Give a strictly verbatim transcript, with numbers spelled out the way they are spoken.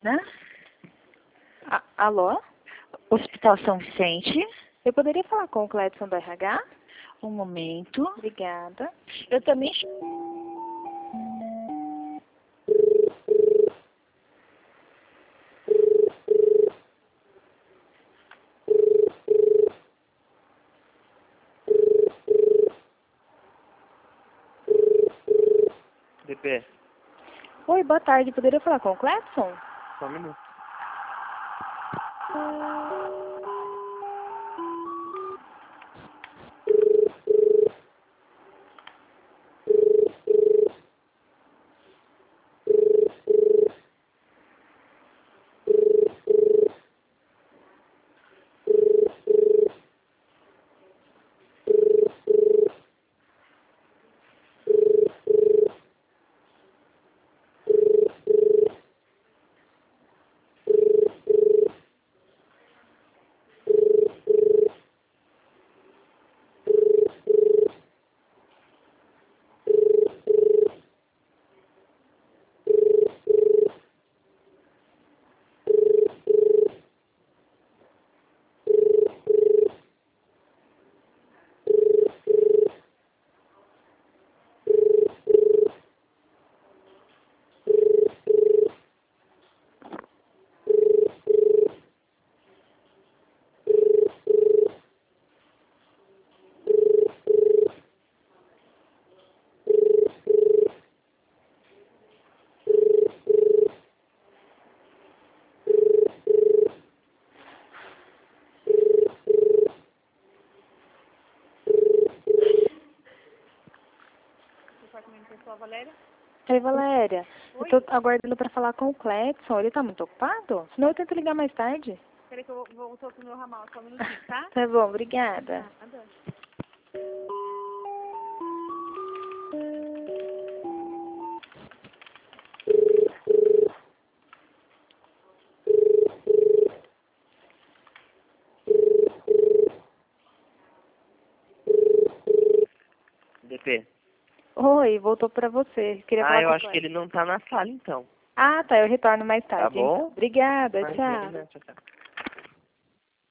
Né? A alô? Hospital São Vicente. Eu poderia falar com o Cledson do R H? Um momento. Obrigada. Eu também... D P. Oi, boa tarde. Poderia falar com o Cledson? Só um minuto. Valéria? Oi, Valéria. Oi? Eu tô aguardando para falar com o Cledson. Ele tá muito ocupado? Senão eu tento ligar mais tarde. Peraí que eu vou, voltou pro meu ramal, só um minutinho, tá? Tá bom, obrigada. Ah, nada. D P. Oi, voltou para você. Queria Ah, falar eu com o acho que Cledson. ele não tá na sala, então. Ah, tá. Eu retorno mais Tá tarde. bom? Obrigada, Imagina, tchau. tchau, tchau.